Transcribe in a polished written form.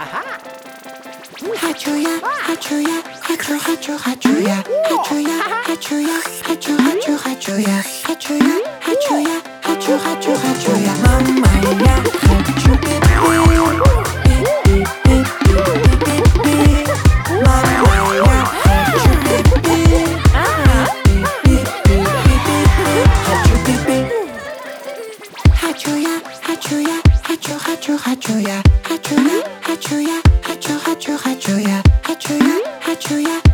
하주야 하주야 하주 하주 하주야 하주야 하주야 하주 하주 하주야 하주야 하주야 하주 하주 하주야 맘마야 하주 삐삐 삐삐삐삐삐삐삐 맘마야 하주 삐삐 하주 삐삐 하주야 하주야 하주 하주 하주야 하주야 하주야 하주 하주 하주야 하주야 하주야